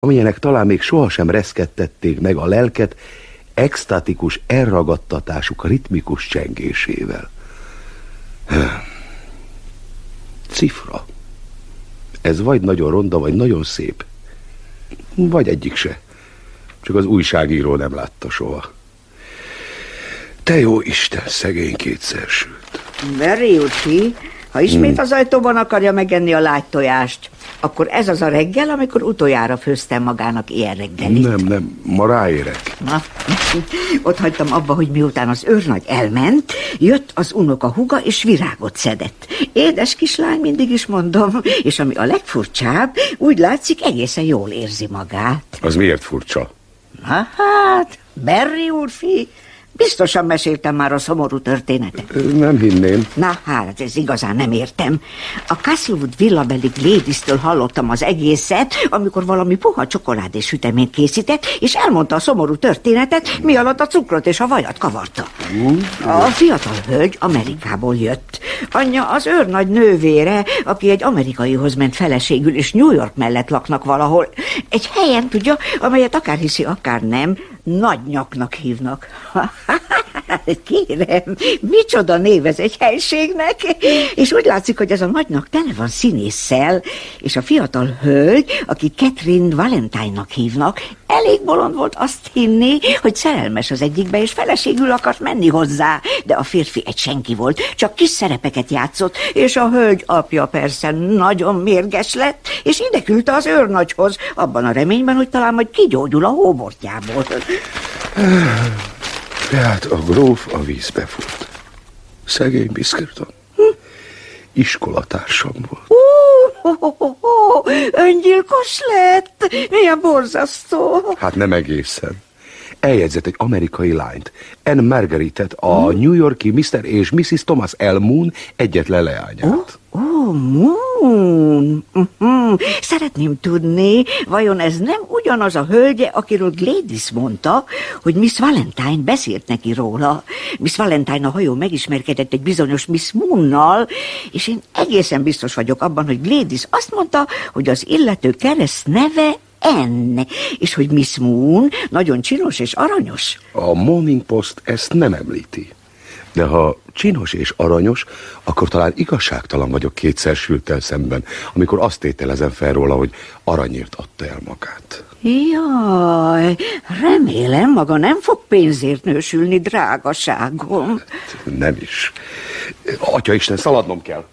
amilyenek talán még sohasem reszkettették meg a lelket extatikus elragadtatásuk ritmikus csengésével. Cifra. Ez vagy nagyon ronda, vagy nagyon szép. Vagy egyik se. Csak az újságíró nem látta soha. Te jó Isten, szegény kétszersült. Barry úrfi, ha ismét az ajtóban akarja megenni a lágytojást, akkor ez az a reggel, amikor utoljára főztem magának ilyen reggelit. Nem, ma ráérek. Na, ott hagytam abba, hogy miután az őrnagy elment, jött az unoka húga és virágot szedett. Édes kislány, mindig is mondom, és ami a legfurcsább, úgy látszik, egészen jól érzi magát. Az miért furcsa? Na hát, Barry úrfi, biztosan meséltem már a szomorú történetet. Nem hinném. Na hát, ez igazán nem értem. A Castlewood villabeli Gladys-től hallottam az egészet, amikor valami puha csokoládés süteményt készített, és elmondta a szomorú történetet, mi alatt a cukrot és a vajat kavarta. A fiatal hölgy Amerikából jött. Anyja az őrnagy nővére, aki egy amerikaihoz ment feleségül, és New York mellett laknak valahol. Egy helyen, tudja, amelyet akár hiszi, akár nem, Nagynyaknak hívnak. Kérem, micsoda név ez egy helységnek. És úgy látszik, hogy ez a Nagynyak tele van színésszel, és a fiatal hölgy, aki Catherine Valentine-nak hívnak, elég bolond volt azt hinni, hogy szerelmes az egyikbe, és feleségül akart menni hozzá, de a férfi egy senki volt, csak kis szerepeket játszott, és a hölgy apja persze nagyon mérges lett, és ide küldte az őrnagyhoz, abban a reményben, hogy talán majd kigyógyul a hóbortjából. Tehát a gróf a vízbe fut. Szegény Biskerton. Iskolatársam volt. Öngyilkos lett? Milyen borzasztó. Hát nem egészen. Eljegyzett egy amerikai lányt, Anne Margaritet, a New Yorki Mr. és Mrs. Thomas L. Moon egyetlen leányát. Moon. Szeretném tudni, vajon ez nem ugyanaz a hölgye, akiről Gladys mondta, hogy Miss Valentine beszélt neki róla. Miss Valentine a hajón megismerkedett egy bizonyos Miss Moonnal, és én egészen biztos vagyok abban, hogy Gladys azt mondta, hogy az illető kereszt neve Anne, és hogy Miss Moon nagyon csinos és aranyos. A Morning Post ezt nem említi. De ha csinos és aranyos, akkor talán igazságtalan vagyok kétszersülttel szemben, amikor azt tételezem fel róla, hogy aranyért adta el magát. Jaj, remélem maga nem fog pénzért nősülni, drágaságom. Nem is. Atyaisten, szaladnom kell.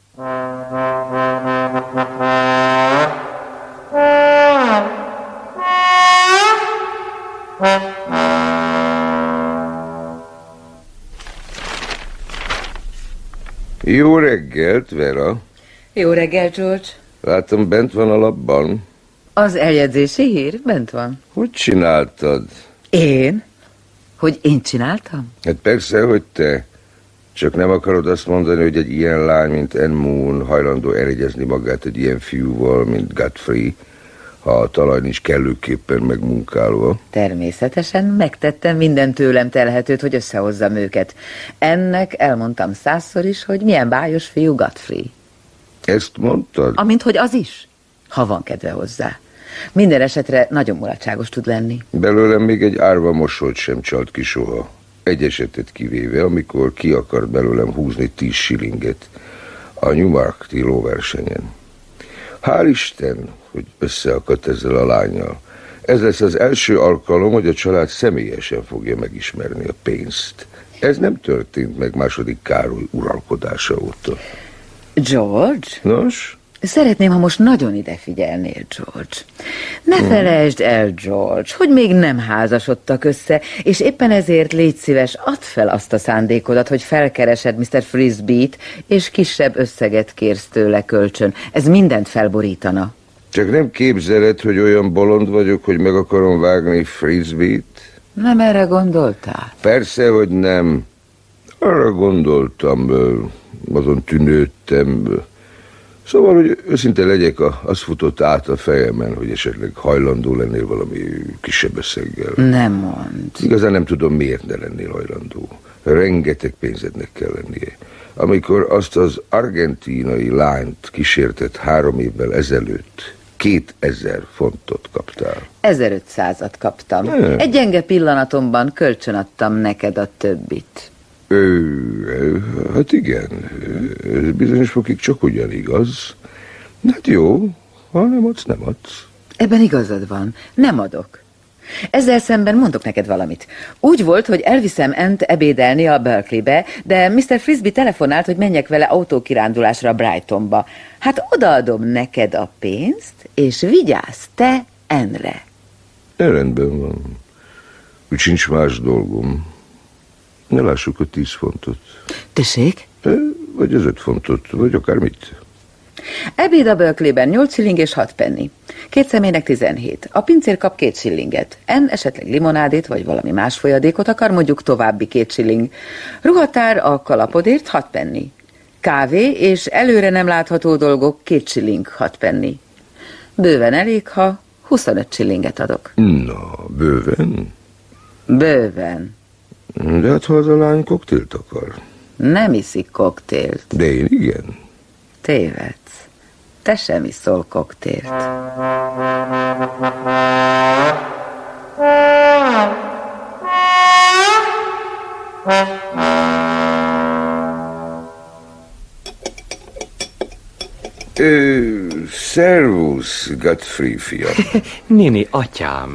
Jó reggelt, Vera. Jó reggelt, George. Látom, bent van a labban. Az eljegyzési hír bent van. Hogy csináltad? Én? Hogy én csináltam? Hát persze, hogy te. Csak nem akarod azt mondani, hogy egy ilyen lány, mint Anne Moon hajlandó elegyezni magát egy ilyen fiúval, mint Godfrey, ha a talaj nincs kellőképpen megmunkálva. Természetesen megtettem minden tőlem telhetőt, hogy összehozzam őket. Ennek elmondtam 100-szor is, hogy milyen bájos fiú Godfrey. Ezt mondtad? Amint hogy az is, ha van kedve hozzá. Minden esetre nagyon mulatságos tud lenni. Belőlem még egy árva mosolyt sem csalt ki soha. Egy esetet kivéve, amikor ki akart belőlem húzni 10 shillinget a Newmarket-i lóversenyen. Hál' Isten, hogy összeakadt ezzel a lánnyal. Ez lesz az első alkalom, hogy a család személyesen fogja megismerni a pénzt. Ez nem történt meg II. Károly uralkodása óta. George? Nos? Szeretném, ha most nagyon ide figyelnél, George. Ne felejtsd el, George, hogy még nem házasodtak össze, és éppen ezért légy szíves, add fel azt a szándékodat, hogy felkeresed Mr. Frisbee-t, és kisebb összeget kérsz tőle kölcsön. Ez mindent felborítana. Csak nem képzeled, hogy olyan bolond vagyok, hogy meg akarom vágni Frisbee-t? Nem erre gondoltál? Persze, hogy nem. Arra gondoltam, azon tűnődtem. Szóval, hogy őszinte legyek, az futott át a fejemen, hogy esetleg hajlandó lennél valami kisebb összeggel. Nem mondd. Igazán nem tudom, miért ne lennél hajlandó. Rengeteg pénzednek kell lennie. Amikor azt az argentínai lányt kísértett 3 évvel ezelőtt, 2000 fontot kaptál. 1500-at kaptam. Egy gyenge pillanatomban kölcsönadtam neked a többit. Hát igen, ez bizonyos fokig csak ugyan igaz. Hát jó, ha nem adsz, nem adsz. Ebben igazad van, nem adok. Ezzel szemben mondok neked valamit. Úgy volt, hogy elviszem Ant ebédelni a Berkeleybe, de Mr. Frisbee telefonált, hogy menjek vele autókirándulásra Brightonba. Hát odaadom neked a pénzt, és vigyázz te Anne-re. Rendben van. Úgy sincs más dolgom. Ne lássuk a 10 fontot. Tessék? Vagy az 5 fontot, vagy akármit. Ebéd a Berkeleyben 8 shilling és 6 penny. 2 személynek 17. A pincér kap 2 shillinget. En esetleg limonádét, vagy valami más folyadékot akar, mondjuk további 2 shilling. Ruhatár a kalapodért 6 penny. Kávé és előre nem látható dolgok 2 shilling 6 penny. Bőven elég, ha 25 shillinget adok. Na, bőven? Bőven. De hát ha az a lány koktélt akar. Nem iszik koktélt. De én igen. Tévedsz. Te sem iszol koktélt. Servus, Godfrey, fiam. Néni, atyám.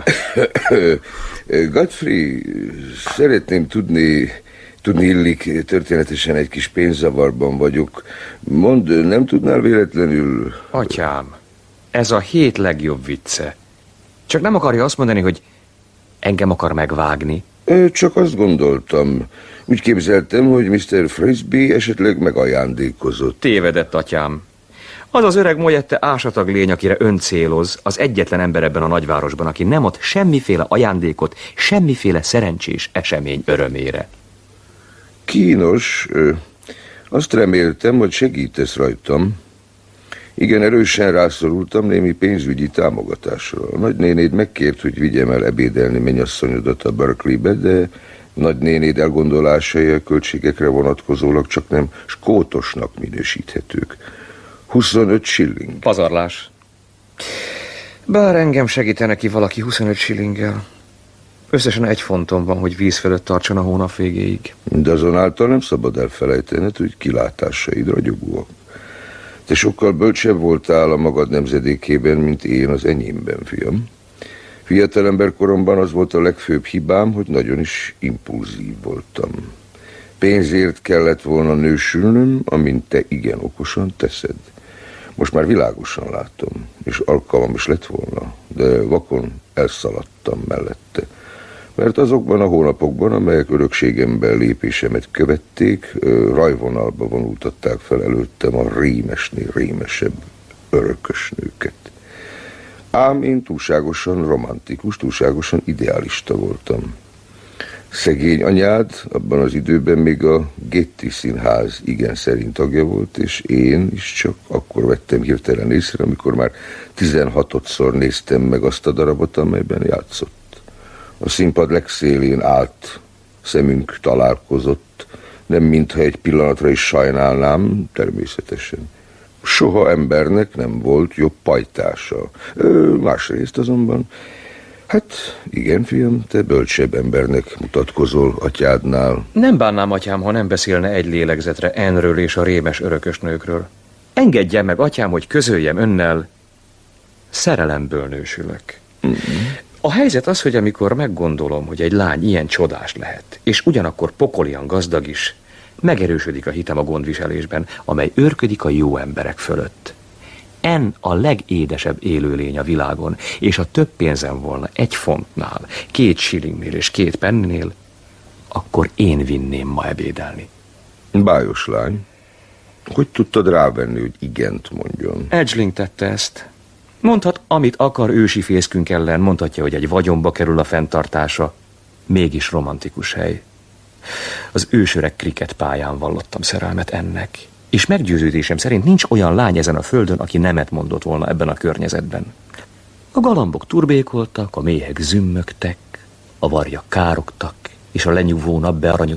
Godfrey, szeretném tudni illik, történetesen egy kis pénzzavarban vagyok. Mondd, nem tudnál véletlenül... Atyám, ez a 7 legjobb vicce. Csak nem akarja azt mondani, hogy engem akar megvágni? Csak azt gondoltam. Úgy képzeltem, hogy Mr. Frisbee esetleg megajándékozott. Tévedett, atyám. Az az öreg molyette ásatag lény, akire ön céloz, az egyetlen ember ebben a nagyvárosban, aki nem ad semmiféle ajándékot, semmiféle szerencsés esemény örömére. Kínos. Azt reméltem, hogy segítesz rajtam. Igen, erősen rászorultam némi pénzügyi támogatásra. A nagynénéd megkért, hogy vigyem el ebédelni mennyasszonyodat a Berkeleybe, de nagynénéd elgondolásai a költségekre vonatkozólag csak nem skótosnak minősíthetők. 25 shilling. Pazarlás. Bár engem segítene ki valaki 25 shillinggel. Összesen 1 fontom van, hogy víz fölött tartson a hónap végéig. De azonáltal nem szabad elfelejtened, hogy kilátásaid ragyogóak. Te sokkal bölcsebb voltál a magad nemzedékében, mint én az enyémben, fiam. Fiatalember koromban az volt a legfőbb hibám, hogy nagyon is impulzív voltam. Pénzért kellett volna nősülnöm, amint te igen okosan teszed. Most már világosan látom, és alkalmam is lett volna, de vakon elszaladtam mellette. Mert azokban a hónapokban, amelyek örökségemben lépésemet követték, rajvonalba vonultatták fel előttem a rémesnél rémesebb örökösnőket. Ám én túlságosan romantikus, túlságosan idealista voltam. Szegény anyád abban az időben még a Getty Színház igen szerint tagja volt, és én is csak akkor vettem hirtelen észre, amikor már 16-szor néztem meg azt a darabot, amelyben játszott. A színpad legszélén állt, szemünk találkozott, nem mintha egy pillanatra is sajnálnám, természetesen. Soha embernek nem volt jobb pajtása. Másrészt azonban, hát igen, fiam, te bölcsebb embernek mutatkozol atyádnál. Nem bánnám, atyám, ha nem beszélne egy lélegzetre Anne-ről és a rémes örökösnőkről. Engedje meg, atyám, hogy közöljem önnel, szerelemből nősülök. A helyzet az, hogy amikor meggondolom, hogy egy lány ilyen csodás lehet, és ugyanakkor pokolian gazdag is, megerősödik a hitem a gondviselésben, amely őrködik a jó emberek fölött. Anne a legédesebb élőlény a világon, és ha több pénzem volna 1 fontnál, 2 shillingnél és 2 penninél, akkor én vinném ma ebédelni. Bájos lány. Hogy tudtad rávenni, hogy igent mondjon? Edgeling tette ezt. Mondhat, amit akar ősi fészkünk ellen, mondhatja, hogy egy vagyonba kerül a fenntartása. Mégis romantikus hely. Az ősöreg kriket pályán vallottam szerelmet ennek. És meggyőződésem szerint nincs olyan lány ezen a földön, aki nemet mondott volna ebben a környezetben. A galambok turbékoltak, a méhek zümmögtek, a varjak károgtak, és a lenyugvó nap bearanyos